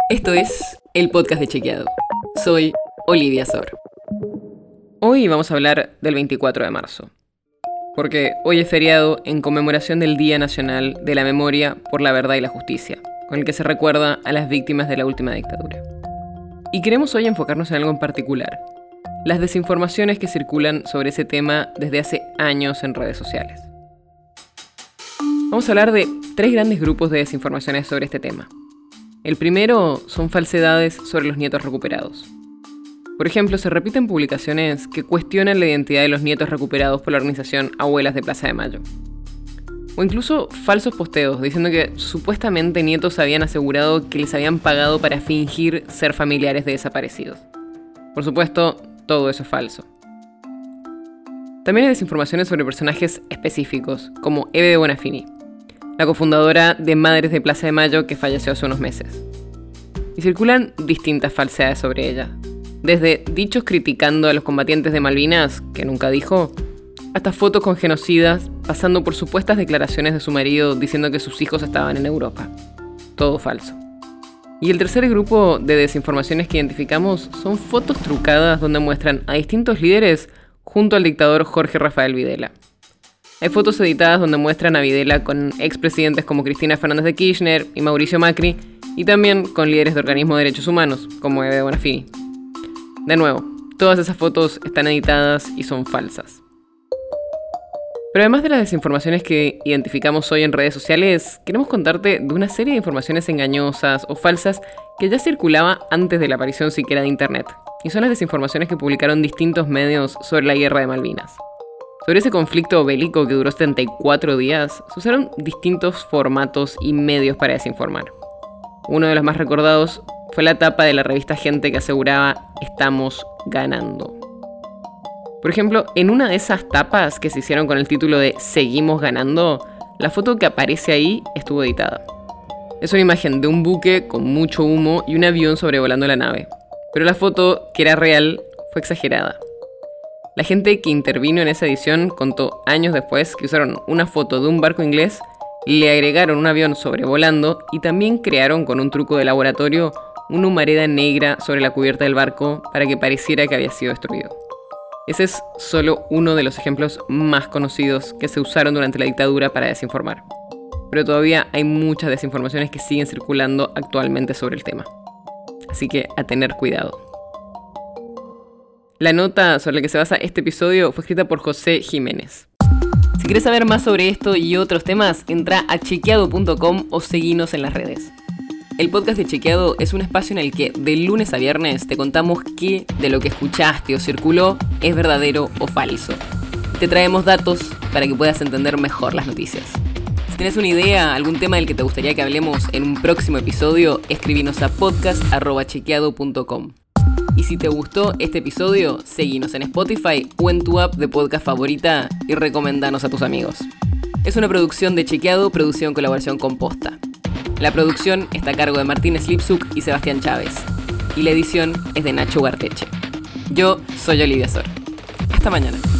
Esto es el podcast de Chequeado. Soy Olivia Sor. Hoy vamos a hablar del 24 de marzo, porque hoy es feriado en conmemoración del Día Nacional de la Memoria por la Verdad y la Justicia, con el que se recuerda a las víctimas de la última dictadura. Y queremos hoy enfocarnos en algo en particular: las desinformaciones que circulan sobre ese tema desde hace años en redes sociales. Vamos a hablar de 3 grandes grupos de desinformaciones sobre este tema. El primero son falsedades sobre los nietos recuperados. Por ejemplo, se repiten publicaciones que cuestionan la identidad de los nietos recuperados por la organización Abuelas de Plaza de Mayo. O incluso falsos posteos diciendo que supuestamente nietos habían asegurado que les habían pagado para fingir ser familiares de desaparecidos. Por supuesto, todo eso es falso. También hay desinformaciones sobre personajes específicos, como Eve de Bonafini, la cofundadora de Madres de Plaza de Mayo que falleció hace unos meses. Y circulan distintas falsedades sobre ella, desde dichos criticando a los combatientes de Malvinas, que nunca dijo, hasta fotos con genocidas, pasando por supuestas declaraciones de su marido diciendo que sus hijos estaban en Europa. Todo falso. Y el tercer grupo de desinformaciones que identificamos son fotos trucadas donde muestran a distintos líderes junto al dictador Jorge Rafael Videla. Hay fotos editadas donde muestran a Videla con expresidentes como Cristina Fernández de Kirchner y Mauricio Macri, y también con líderes de organismos de derechos humanos, como Eve de Bonafini. De nuevo, todas esas fotos están editadas y son falsas. Pero además de las desinformaciones que identificamos hoy en redes sociales, queremos contarte de una serie de informaciones engañosas o falsas que ya circulaba antes de la aparición siquiera de Internet, y son las desinformaciones que publicaron distintos medios sobre la guerra de Malvinas. Sobre ese conflicto bélico que duró 74 días, se usaron distintos formatos y medios para desinformar. Uno de los más recordados fue la tapa de la revista Gente que aseguraba "Estamos ganando". Por ejemplo, en una de esas tapas que se hicieron con el título de "Seguimos ganando", la foto que aparece ahí estuvo editada. Es una imagen de un buque con mucho humo y un avión sobrevolando la nave, pero la foto, que era real, fue exagerada. La gente que intervino en esa edición contó años después que usaron una foto de un barco inglés, le agregaron un avión sobrevolando y también crearon con un truco de laboratorio una humareda negra sobre la cubierta del barco para que pareciera que había sido destruido. Ese es solo uno de los ejemplos más conocidos que se usaron durante la dictadura para desinformar. Pero todavía hay muchas desinformaciones que siguen circulando actualmente sobre el tema. Así que a tener cuidado. La nota sobre la que se basa este episodio fue escrita por José Jiménez. Si quieres saber más sobre esto y otros temas, entra a chequeado.com o seguinos en las redes. El podcast de Chequeado es un espacio en el que de lunes a viernes te contamos qué de lo que escuchaste o circuló es verdadero o falso. Te traemos datos para que puedas entender mejor las noticias. Si tienes una idea, algún tema del que te gustaría que hablemos en un próximo episodio, escribinos a podcast@chequeado.com. Y si te gustó este episodio, seguinos en Spotify o en tu app de podcast favorita y recomendanos a tus amigos. Es una producción de Chequeado, producción en colaboración con Posta. La producción está a cargo de Martín Slipsuk y Sebastián Chávez. Y la edición es de Nacho Garteche. Yo soy Olivia Sor. Hasta mañana.